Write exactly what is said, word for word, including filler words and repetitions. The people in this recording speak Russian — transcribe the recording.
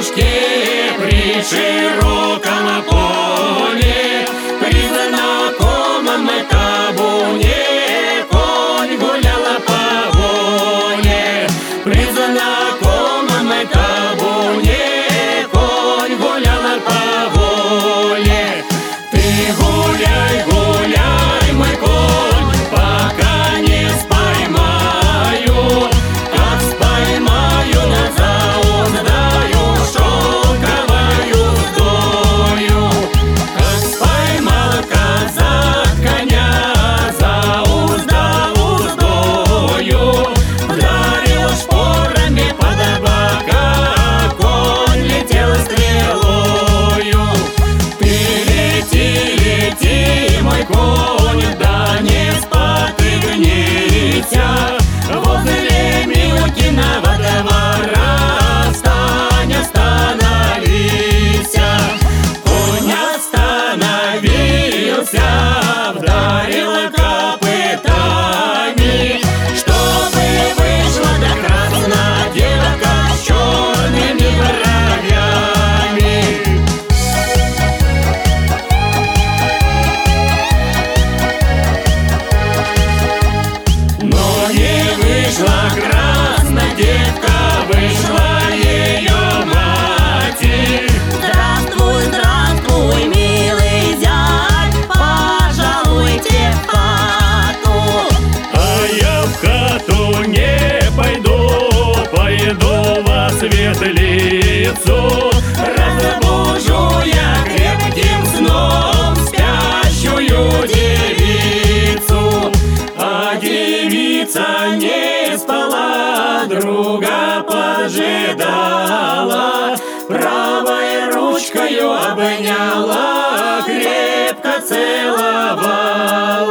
дорожке при широком поле, при знакомом табуне конь гуляла по воле. При знакомом табуне конь гуляла по воле. Ты гуляй, гуляй, мой конь, пока не споймаю. Как споймаю, зауздаю шелковою уздою. Как споймал казак коня, зауздал уздою. Вдарил шпорами под бока, конь летел стрелою. Ты лети, лети, мой конь, да не спотыкнись. Возле Милкиного двора встань, остановись. Конь остановился, вдарил копытами, чтобы вышла да красная девка с черными бровями. Но не вышла красная девка, вышла ее мать. Здравствуй, здравствуй, милый зять, пожалуйте в хату. А я в хату не пойду, пойду во светлицу. Разбужу я крепким сном спящую девицу. А девица не спала, друга поджидала, правой ручкою обняла, крепко целовала.